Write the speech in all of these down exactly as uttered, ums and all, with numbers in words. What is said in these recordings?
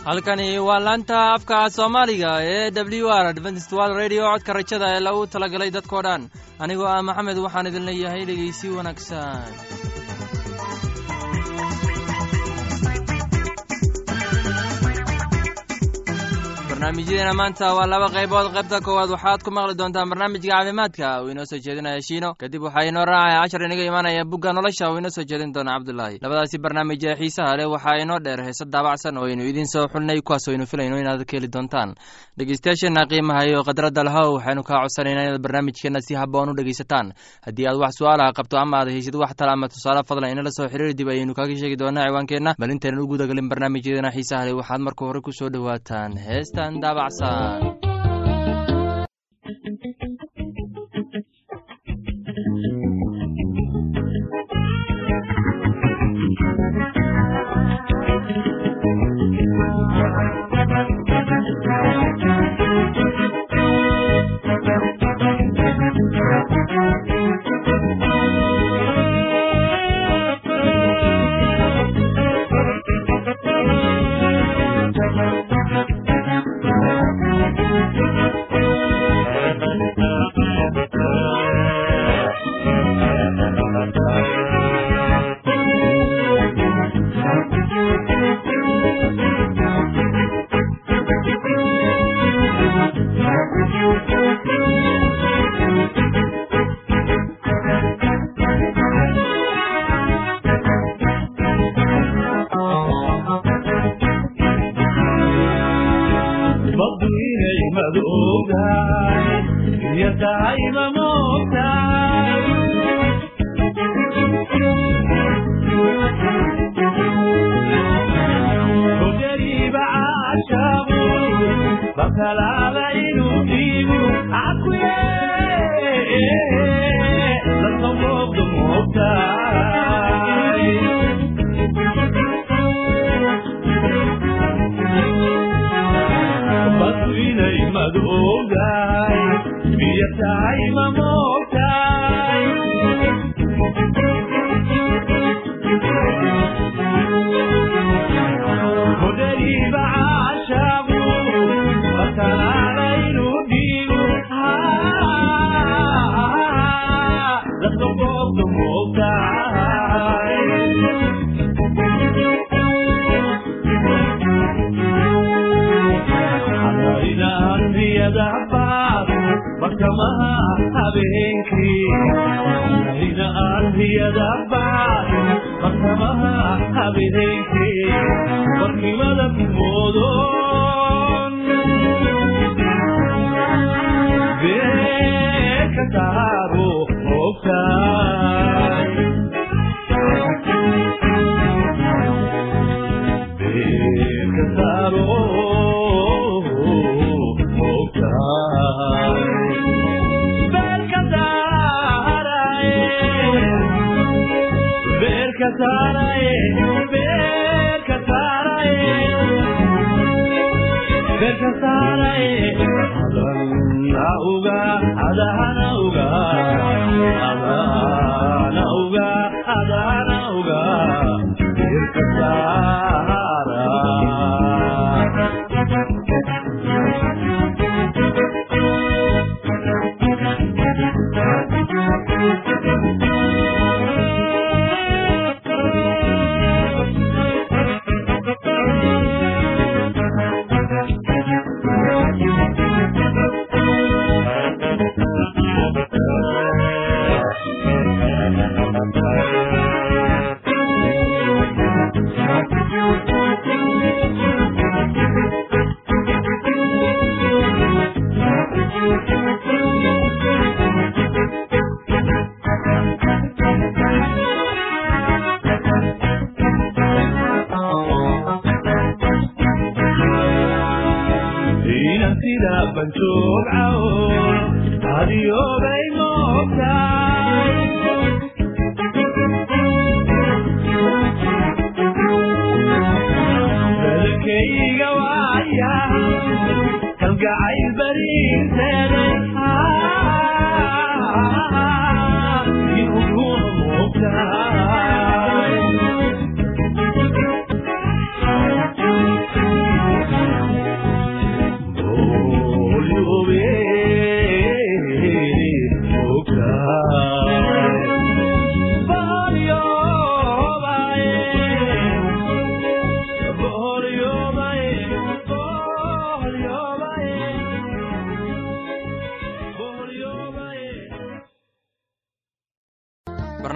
halkani waa laanta afka Soomaaliga ee W R Adventist World Radio codka rajada ee lagu talagalay dadkoo dhan anigoo ah Maxamed waxaan idin leeyahay dhageysi wanaagsan barnaamijyada maanta waa laba qaybood qaybta koowaad waxaad ku maqli doontaan barnaamijka caafimaadka oo inoo soo jeedinaya Shiino kadib waxa inoo raacay cashar inaga imaanaya bugga nolosha oo inoo soo jeedin doona Cabdullaahi labadaasi barnaamij ee xiisaha leh waxa inoo dheer heesa daabacsan oo inuu idin soo xulnay kuwaas oo inuu filayno inaad ka heli doontaan dhageystayaasha qiimaha iyo qadradda lahaw waxaanu ka codsanaynaa inaad barnaamijkeena si habboon u dhageysataan haddii aad wax su'aalaha qabto ama aad haysid wax talo ama tusaale fadlan inala soo xiriir dib ayaynu kaga sheegi doonaa ciwaankeena bal intaan ugu gudagalin barnaamijyadeena xiisaha leh waxaad marka hore ku soo dhawaataan heesta daabacsan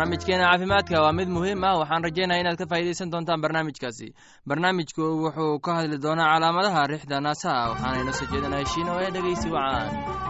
barnaamijkeena caafimaadka waa mid muhiim ah. waxaan rajaynayaa inaad ka faa'iidaysan doontaan barnaamijkaasi. barnaamijku wuxuu ka hadli doonaa calaamadaha riixda naasaha, waxaana inoo soo jeedinaya shiino ee dhegeysi wacaan.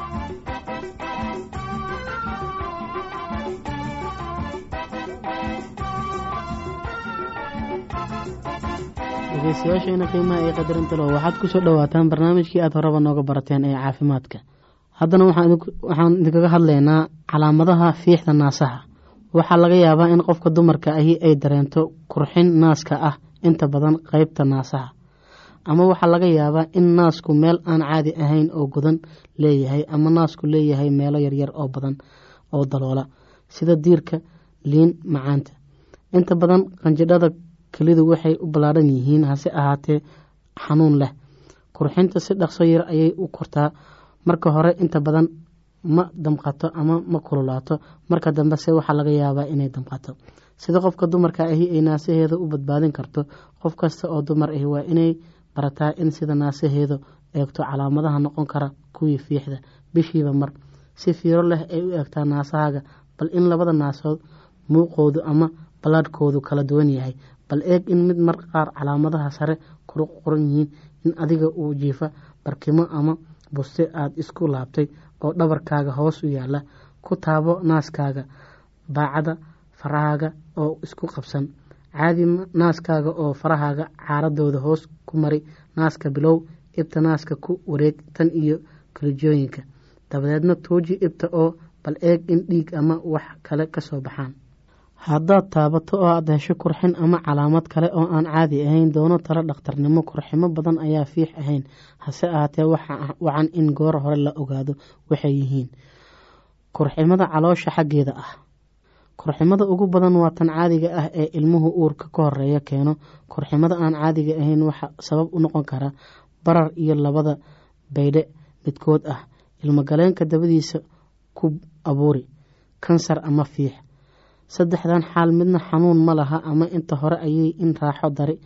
dhegeystayaasheena qiimaha iyo qadarinta leh, waxaad ku soo dhawaataan barnaamijkii aad horeba nooga barateen ee caafimaadka. haddana waxaan idinkaga hadlaynaa calaamadaha fiixda naasaha. waxaa laga yaabaa in qofka dumarka ahi ay dareento kurxin naaska ah inta badan qeybta naasaha, ama waxaa laga yaabaa in naasku meel aan caadi ahayn oo godan leeyahay, ama naasku leeyahay meelo yaryar oo badan oo daloola sida diirka liin macaanta. inta badan qanjidhada kelidu waxay u ballaadhan yihiin, hase ahaatee xanuun leh. kurxinta si dhaqso yar ayay u kortaa. marka hore inta badan ma damqato ama ma kululaato, marka dambe se waxaa laga yaabaa inay damqato. sida qofka dumarka ahi ay naasaheeda u badbaadin karto, qof kasta oo dumar ahi waa inay barataa in sida naasaheedu eegto calaamadaha noqon kara kuwii fiixda bishiiba mar. si fiiro leh ay u eegtaa naasahaaga, bal in labada naasood muuqoodu ama ballaadhkoodu kala duwan yahay. bal eeg in mid mar qaar calaamadaha sare kuru qoran yihiin, in adiga uu jiifa barkimo ama buste aada isku laabtay oo dhabarkaaga hoos u yaala. ku taabo naaskaaga, baacada farahaaga oo isku qabsan. caadi naaskaaga oo farahaaga caaradooda hoos ku mari naaska, bilow ibta naaska ku wareeg tan iyo kalijooyinka, dabadeedna tuuji ibta oo bal eeg in dhiig ama wax kale kasoo baxaan. haddaad taabato oo aada hesho kurxin ama calaamad kale oo aan caadi ahayn, doono talo dhakhtarnimo. kurximo badan ayaa fiix ahayn, hase ahaatee wacan in goor hore la ogaado waxay yihiin. kurximada caloosha xaggeeda ah. kurximada ugu badan waa tan caadiga ah ee ilmuhu uurka ka horeeya keeno. kurximada aan caadiga ahayn waxaa sabab u noqon kara barar iyo labada baydhe midkood ah, ilmagaleenka dabadiisa ku abuuri, kansar ama fiix. saddexdan xaal midna xanuun ma laha, ama inta hore ayay in raaxo dari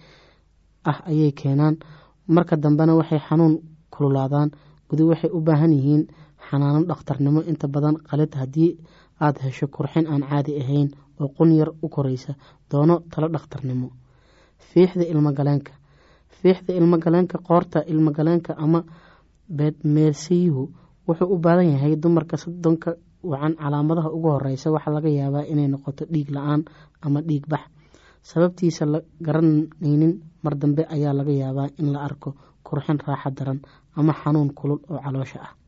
ah ayay keenaan, marka dambena waxay xanuun kululaadaan. gudi waxay u baahan yihiin xanaano dhakhtarnimo, inta badan qalid. haddii aada hesho kurxin aan caadi ahayn oo qun yar u koraysa, doono talo dhakhtarnimo. fiixda ilmagaleenka. fiixda ilmagaleenka qoorta ilmagaleenka ama beedmeersiyuhu wuxuu u baadan yahay dumarka soddonka wacan. calaamadaha ugu horeysa waxaa laga yaabaa inay noqoto dhiig la-aan ama dhiig bax, sababtiisa la garanaynin. mar dambe ayaa laga yaabaa in la arko kurxin raaxa daran ama xanuun kulul oo caloosha ah.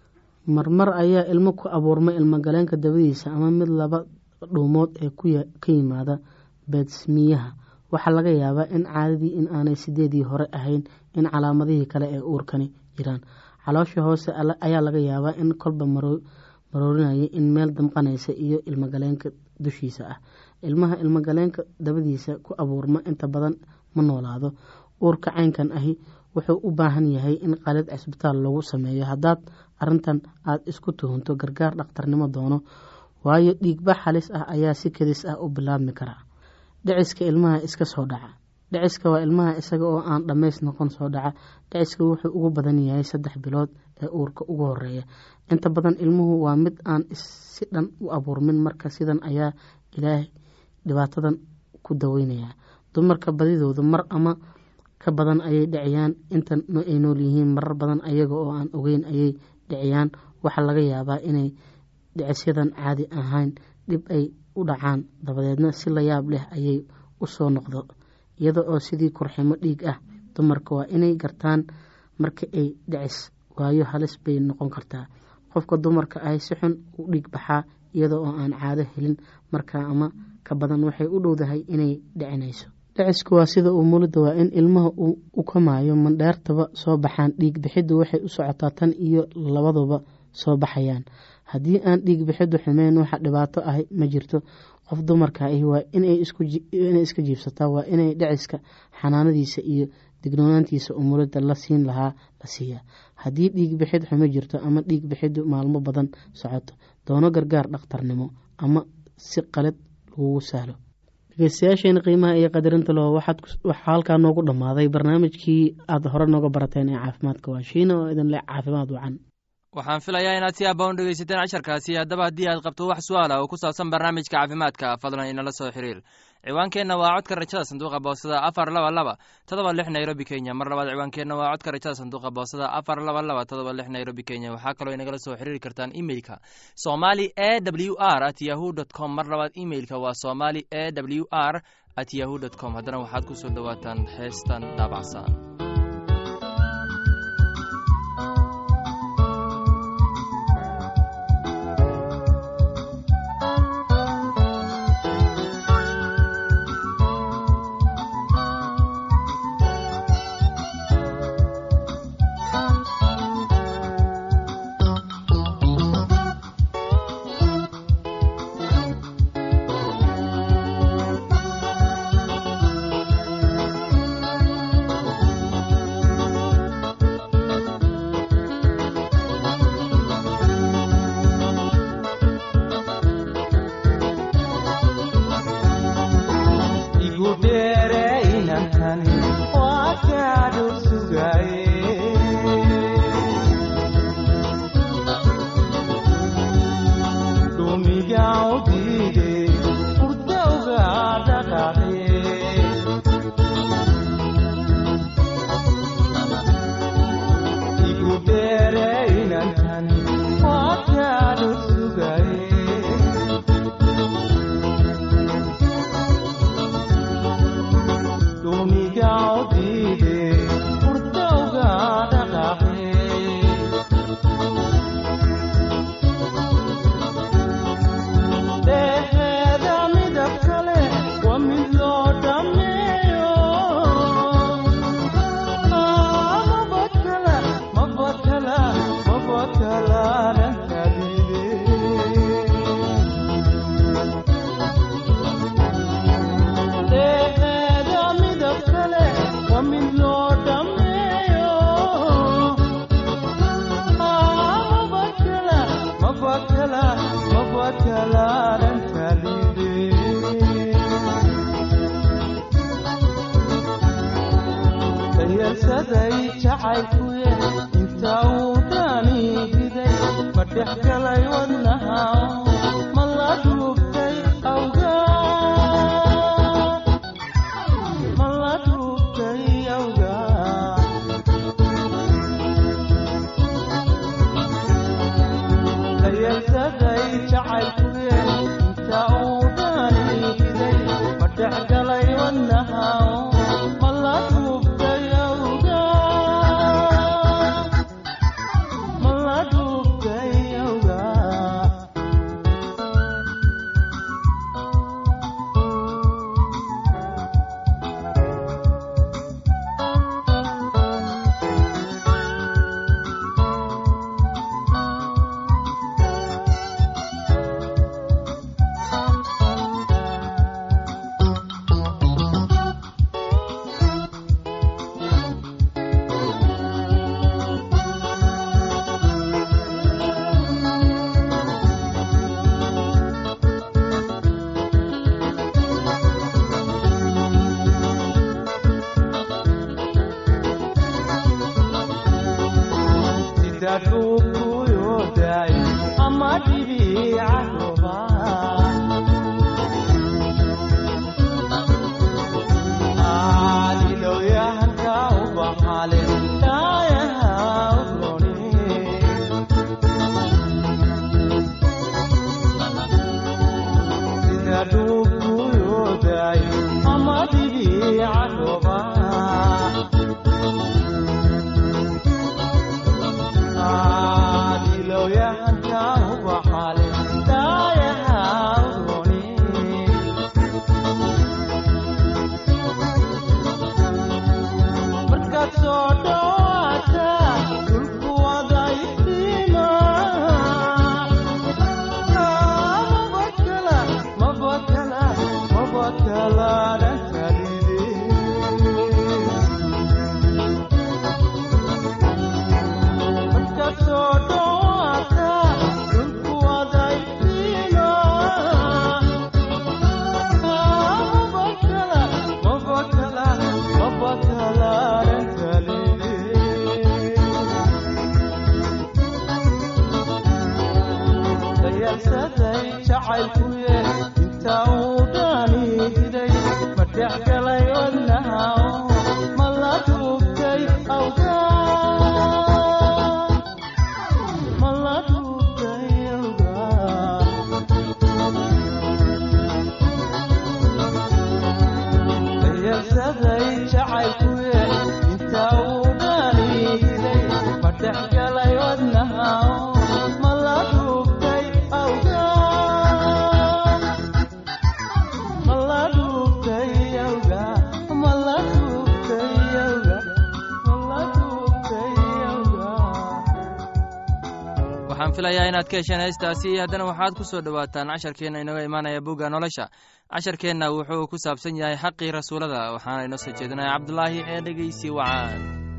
marmar ayaa ilmo ku abuurma ilmagaleenka dabadiisa ama mid laba dhuumood ee ka yimaada beedsmiyaha. waxaa laga yaabaa in caadadii in aanay sideedii hore ahayn, in calaamadihii kale ee uurkani jiraan. caloosha hoose ayaa laga yaabaa in kolba maroorinaya in meel damqanaysa iyo ilmagaleenka dushiisa ah. ilmaha ilmagaleenka dabadiisa ku abuurma inta badan ma noolaado. uurka caynkan ahi wuxuu u baahan yahay in qalid cisbitaal lagu sameeyo. haddaad arintan aada isku tuhunto, gargaar dhakhtarnimo doono, waayo dhiigbax halis ah ayaa si kedis ah u bilaabmi kara. dhiciska ilmaha iska soo dhaca. dhiciska waa ilmaha isaga oo aan dhammays noqon soo dhaca. dhiciska wuxuu ugu badan yahay saddex bilood ee uurka ugu horeeya. inta badan ilmuhu waa mid aan si dhan u abuurmin, marka sidan ayaa ilaahay dhibaatadan ku daweynaya. dumarka badidooda mar ama ka badan ayay dhiciyaan inta ay nool yihiin. marar badan ayaga oo aan ogeyn ayay dhiciyaan. waxaa laga yaabaa inay dhicisyadan caadi ahayn dhib ay u dhacaan, dabadeedna si la yaab leh ayay u soo noqdo, iyada oo sidii kurximo dhiig ah. dumarka waa inay gartaan marka ay dhicis waayo halis bay noqon kartaa. qofka dumarka ahi si xun u dhiig baxaa iyada oo aan caado helin, markaa ama ka badan waxay u dhowdahay inay dhicinayso. dhicisku waa sida uu mulida, waa in ilmaha uu u kamaayo mandheertaba soo baxaan. dhiig bixiddu waxay u socotaa tan iyo labaduba soo baxayaan. haddii aan dhiig bixiddu xumeyn, waxa dhibaato ahi ma jirto. qof dumarka ahi waa inay iska jiibsataa, waa inay dhiciska xanaanadiisa iyo dignoonaantiisa umulida la siin lahaa la siiyaa. haddii dhiig bixid xumo jirto ama dhiig bixiddu maalmo badan socoto, doono gargaar dhakhtarnimo ama si qalad lagugu sahlo. dhegeystayaasheena qiimaha iyo qadarinta leh, waxaa halkaa noogu dhammaaday barnaamijkii aada hore nooga barateen ee caafimaadka. waa shiina oo idin leh caafimaad wacan. waxaan filayaa inaad si aabba u dhegaysateen casharkaasi. haddaba haddii aad qabto wax su'aala oo ku saabsan barnaamijka caafimaadka, fadlan inala soo xiriir. ciwaankeenna waa codka rajada sanduuqa boosada afar laba laba todoba lix nairobi kenya. mar labaad ciwaankeenna waa codka rajada sanduuqa boosada afar laba laba todoba lix nairobi kenya. waxaa kaloo inagala soo xiriiri kartaan emailka somali e w r at yahu dt com. mar labaad emailka waa somali e w r at yahu dt com. haddana waxaad ku soo dhowaataan heestan daabacsan. Ah, dilo ya hanka uba hale, filayaa inaad ka hesheen heestaasi. haddana waxaad ku soo dhowaataan casharkeenna inaga imaanaya bugga nolosha. casharkeenna wuxuu ku saabsan yahay xaqii rasuulada, waxaana inoo soo jeedinaya cabdulaahi ee dhegeysi wacaan.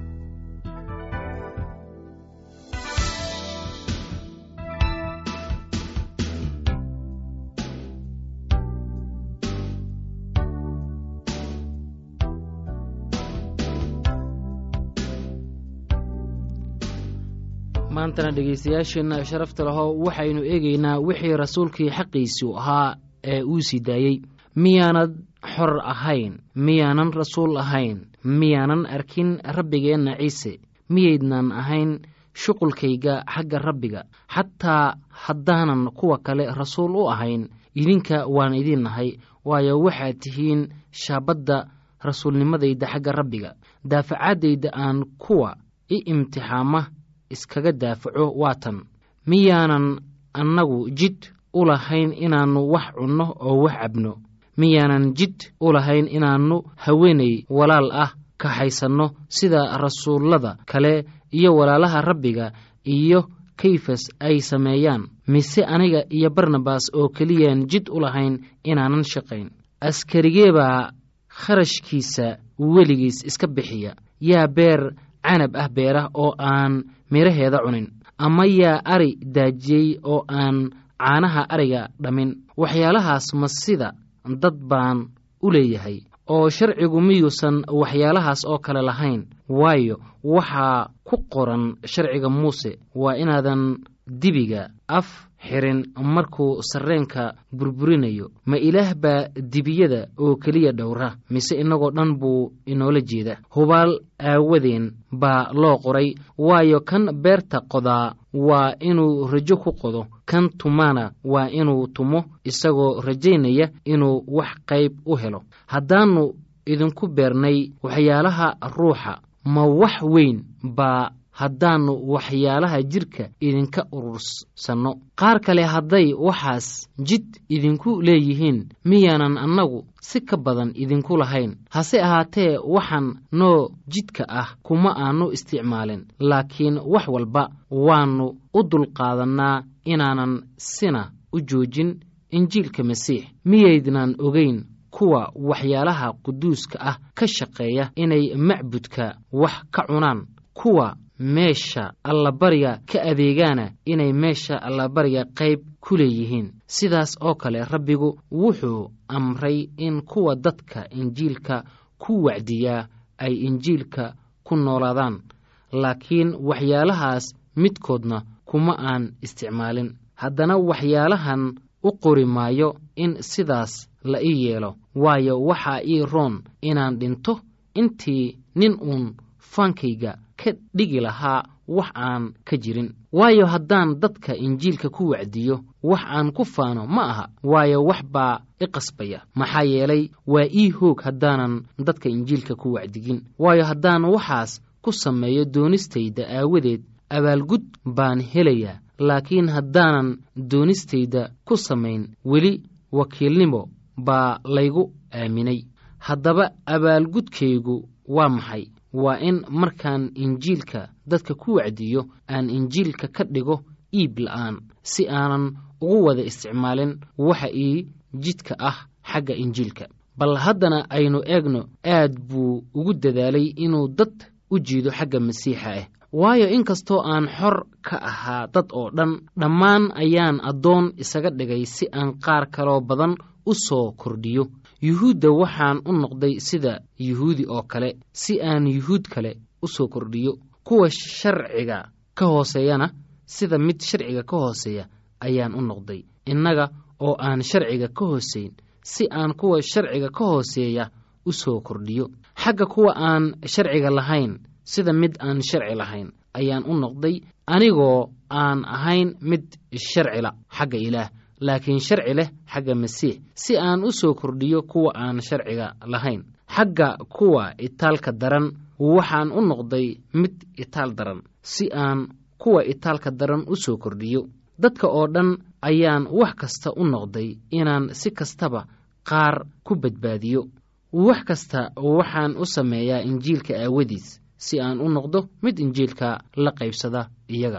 maantana dhegaystayaasheenna sharafta lahow waxaynu eegaynaa wixii rasuulkii xaqiisu ahaa ee uu sii daayey. miyaanad xor ahayn, miyaanan rasuul ahayn, miyaanan arkin rabbigeenna ciise, miyaydnan ahayn shuqulkayga xagga rabbiga. xataa haddaanan kuwa kale rasuul u ahayn, idinka waan idin nahay, waayo waxaad tihiin shaabadda rasuulnimadayda xagga rabbiga. daafacaddayda aan kuwa i imtixaama iskaga daafaco waatan. miyaanan annagu jid u lahayn inaannu wax cunno oo wax cabno? miyaanan jid u lahayn inaannu haweenay walaal ah kaxaysanno sida rasuullada kale iyo walaalaha rabbiga iyo kayfas ay sameeyaan? mise aniga iyo barnabas oo keliyaan jid u lahayn inaanan shaqayn? askarigee baa kharashkiisa weligiis iska bixiya? yaa beer canab ah beera oo aan midhaheeda cunin? ama yaa ari daajiyey oo aan caanaha ariga dhammin? waxyaalahaas ma sida dad baan u leeyahay, oo sharcigu miyuusan waxyaalahaas oo kale lahayn? waayo waxaa ku qoran sharciga muuse, waa inaadan dibiga af xirin markuu sarreenka burburinayo. ma ilaah baa dibiyada oo keliya dhowra, mise innagoo dhan buu inoola jeeda? hubaal aawadeen baa loo qoray, waayo kan beerta qodaa waa inuu rajo ku qodo, kan tumaana waa inuu tumo isagoo rajaynaya inuu wax qayb u helo. haddaannu idinku beernay waxyaalaha ruuxa, ma wax weyn baa haddaannu waxyaalaha jidhka idinka urursanno? qaar kale hadday waxaas jid idinku leeyihiin, miyaanan annagu si ka badan idinku lahayn? hase ahaatee waxaan noo jidka ah kuma aannu isticmaalin, laakiin wax walba waannu u dulqaadannaa inaanan sina u joojin injiilka masiix. miyaydnan ogayn kuwa waxyaalaha quduuska ah ka shaqeeya inay macbudka wax ka cunaan? kuwa meesha allabariga ka adeegaana inay meesha allabariga qayb ku leeyihiin? sidaas oo kale rabbigu wuxuu amray in kuwa dadka injiilka ku wacdiyaa ay injiilka ku noolaadaan, laakiin waxyaalahaas midkoodna kuma aan isticmaalin. haddana waxyaalahan u qori maayo in sidaas la ii yeelo, waayo waxaa ii roon inaan dhinto intii nin uun faankayga ka dhigi lahaa wax aan ka jirin. waayo haddaan dadka injiilka ku wacdiyo, wax aan ku faano ma aha, waayo wax baa i qasbaya. maxaa yeelay waa ii hoog haddaanan dadka injiilka ku wacdigin. waayo haddaan waxaas ku sameeyo doonistayda aawadeed, abaalgud baan helayaa. laakiin haddaanan doonistayda ku samayn, weli wakiilnimo baa laygu aaminay. haddaba abaalgudkaygu waa maxay? waa in markaan injiilka dadka ku wacdiyo aan injiilka ka dhigo iib la'aan, si aanan ugu wada isticmaalin waxa ii jidka ah xagga injiilka. bal haddana aynu eegno, aad buu ugu dadaalay inuu dad u jiido xagga masiixa ah. waayo inkastoo aan xor ka ahaa dad oo dhan, dhammaan ayaan addoon isaga dhigay si aan qaar kaloo badan u soo kordhiyo. yuhuudda waxaan u noqday sida yuhuudi oo kale, si aan yuhuud kale u soo kordhiyo. kuwa sharciga ka hooseeyana sida mid sharciga ka hooseeya ayaan u noqday, innaga oo aan sharciga ka hooseyn, si aan kuwa sharciga ka hooseeya u soo kordhiyo. xagga kuwa aan sharciga lahayn, sida mid aan sharci lahayn ayaan u noqday, anigoo aan ahayn mid sharcila xagga ilaah, laakiin sharci leh xagga masiix, si aan u soo kordhiyo kuwa aan sharciga lahayn. xagga kuwa itaalka daran waxaan u noqday mid itaal daran, si aan kuwa itaalka daran u soo kordhiyo. dadka oo dhan ayaan wax kasta u noqday inaan si kastaba qaar ku badbaadiyo. wax kasta waxaan u sameeyaa injiilka aawadiis, si aan u noqdo mid injiilka la qaybsada iyaga.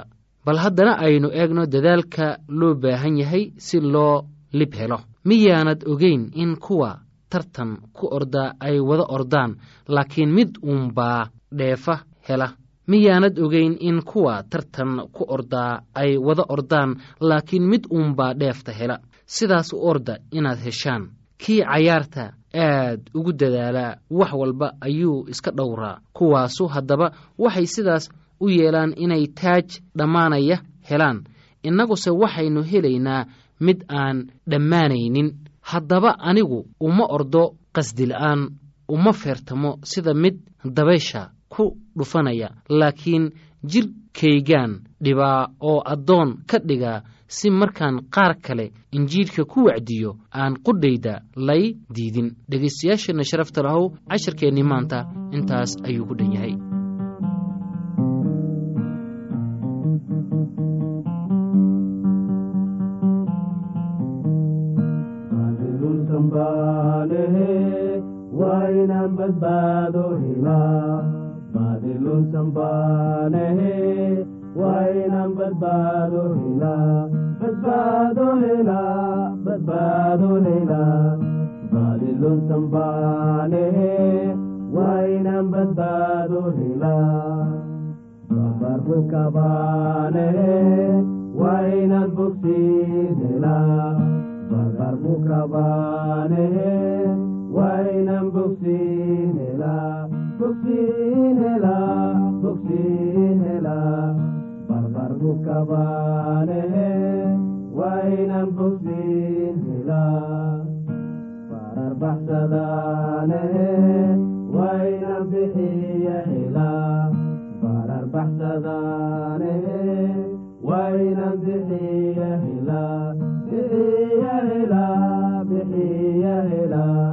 bal haddana aynu eegno dadaalka loo baahan yahay si loo lib helo. miyaanad ogeyn in kuwa tartan ku orda ay wada ordaan laakiin mid uunbaa dheefa hela? miyaanad ogeyn in kuwa tartan ku ordaa ay wada ordaan laakiin mid uunbaa dheefta hela? sidaas u orda inaad heshaan. kii cayaarta aad ugu dadaalaa wax walba ayuu iska dhowraa. kuwaasu haddaba waxay sidaas u yeelaan inay taaj dhammaanaya helaan. innaguse waxaynu helaynaa mid aan dhammaanaynin. haddaba anigu uma ordo qasdila'aan, uma feertamo sida mid dabaysha ku dhufanaya, laakiin jidhkaygaan dhibaa oo addoon ka dhigaa si markaan qaar kale injiilka ku wacdiyo aan qudhayda lay diidin. dhegaystayaasheenna sharafta lahow, casharkeennii maanta intaas ayuu ku dhan yahay. badbaado helaa baadilun sanbaanehe waynaan badbaado helaa badbaado helaa badbaado helaa baadilun sanbaanehe waynaan badbaado helaa babarku kabaanehe waynaan bogsiin helaa babarku kabaanehe waynaan bogsiin helaa bogsiin helaa bogsiin helaa barbarku kabaanehe waynaan bogsiin helaa barar baxsadaanehe waynaan bixiya helaa barar baxsadaanehe waynaan bixiya helaa bixiya helaa bixiya helaa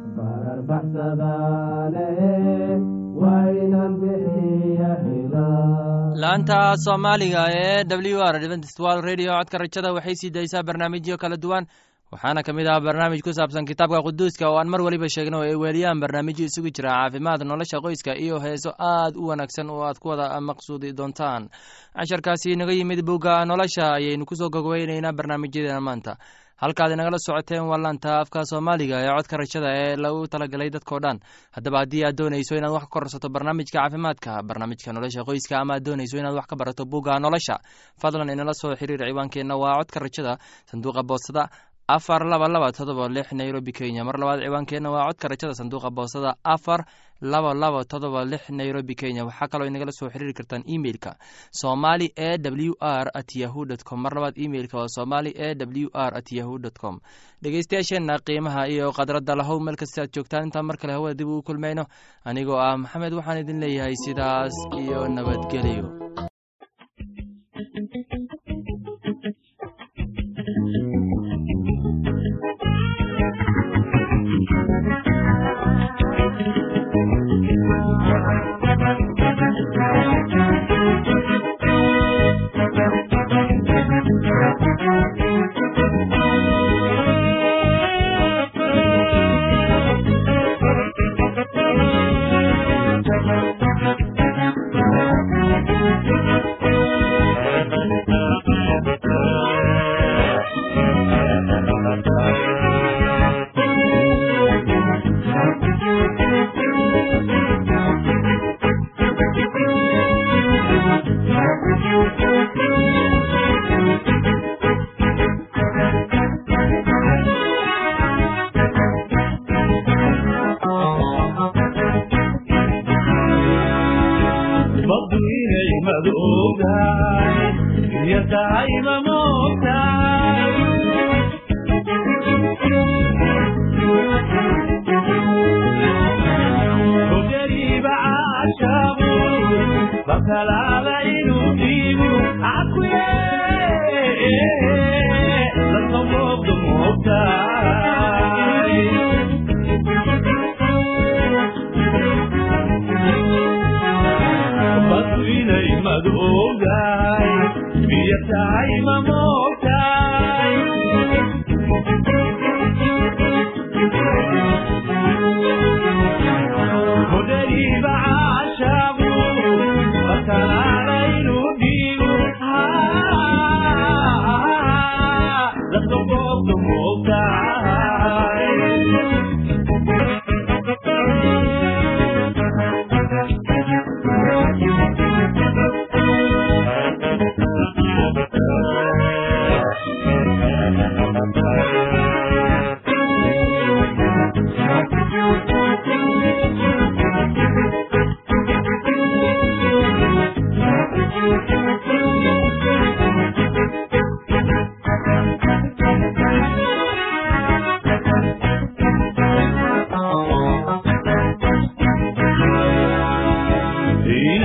laanta soomaaliga ee w r adventist world radio codka rajada waxay sii daysaa barnaamijyo kala duwan, waxaana ka mid ah barnaamij ku saabsan kitaabka quduuska oo aan mar waliba sheegno oo ay weeliyaan barnaamijyo isugu jira caafimaad, nolosha qoyska iyo heeso aad u wanaagsan oo aad ku wada maqsuudi doontaan. casharkaasi naga yimid buugga nolosha ayaynu kusoo gogweynaynaa barnaamijyadeena maanta. halkaad inagala socoteen waa laanta afka soomaaliga ee codka rajada ee lagu talagalay dadkao dhan. haddaba haddii aad doonayso inaad wax ka korsato barnaamijka caafimaadka, barnaamijka nolosha qoyska, ama aad doonayso inaad wax ka barato buugga nolosha, fadlan inala soo xiriir. ciwaankeenna waa codka rajada, sanduuqa boostada afar laba laba todoba lix Nairobi, Kenya. mar labaad ciwaankeenna waa codka rajada, sanduuqa boostada afar laba laba todoba lix Nairobi, Kenya. waxaa kaloo inagala soo xiriiri kartaan emailka somali e w r at yahoo dot com. mar labaad emailka waa somali e w r at yahoo dot com. dhegeystayaasheenna qiimaha iyo khadradda lahow, meel kasta aad joogtaan, intaan mar kale hawada dib ugu kulmayno, anigoo ah maxamed waxaan idin leeyahay sidaas iyo nabadgelyo. How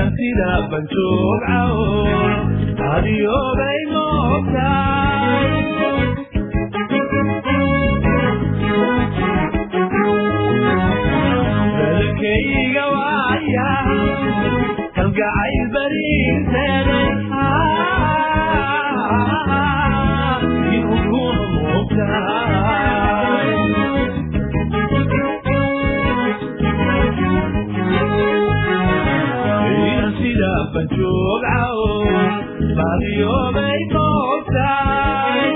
sida banjoog cawo adiyoobay moogtaay dalkayga waaya kalgacayl bariirteeday inuu kuna moogtaay sida banjoog cawo adiyoobay moogtaay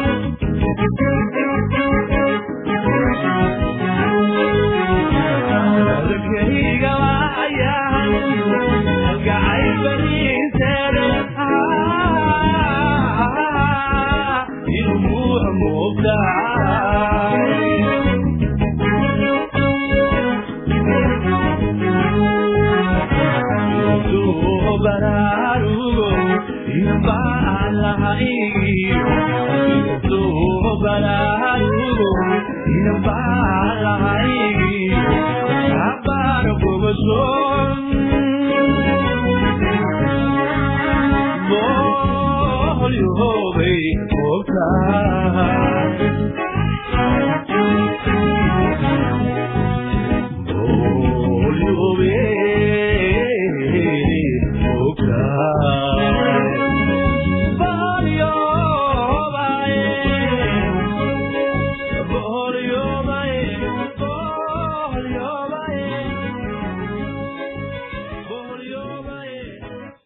dalkayga waaya kalgacayl bariirteeda inuu kuna moogtaay bararugo inbalahayo bararugo inba